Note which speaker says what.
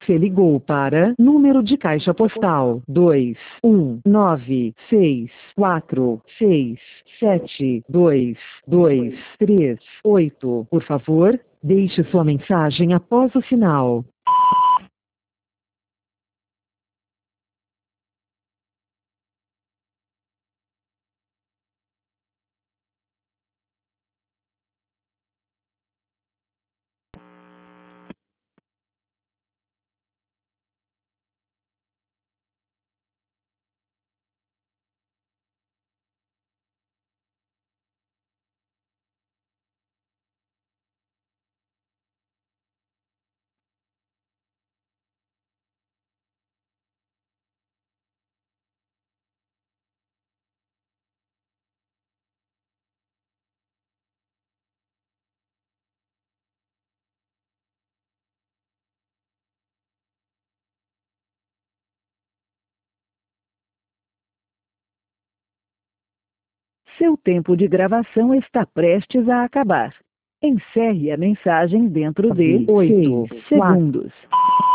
Speaker 1: Você ligou para número de caixa postal 21964672238. Por favor, deixe sua mensagem após o sinal. Seu tempo de gravação está prestes a acabar. Encerre a mensagem dentro de 8 segundos.